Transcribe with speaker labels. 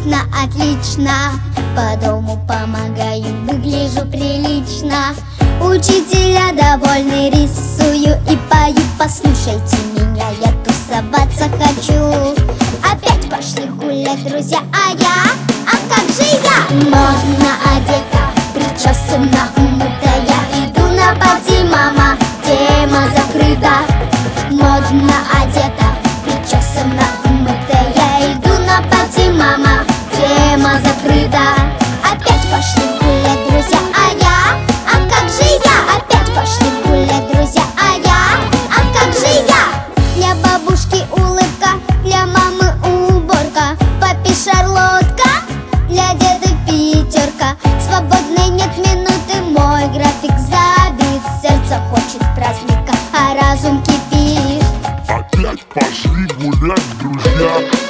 Speaker 1: Конечно, отлично. По дому помогаю, выгляжу прилично. Учителя довольны, рисую и пою. Послушайте меня, я тусоваться хочу. Опять пошли гулять друзья, а как же я? Модно одета, причесана, умытая, иду на пати, мама, тема закрыта. Модно одета, причесана, умытая, иду на пати, мама, тема закрыта. Опять пошли гулять друзья, а как же я? Опять пошли гулять друзья, а как же я? Для бабушки улыбка, для мамы уборка, папе шарлотка, для деда пятерка. Свободной нет минуты, мой график забит. Сердце хочет праздника, а разум кипит.
Speaker 2: Опять пошли гулять друзья.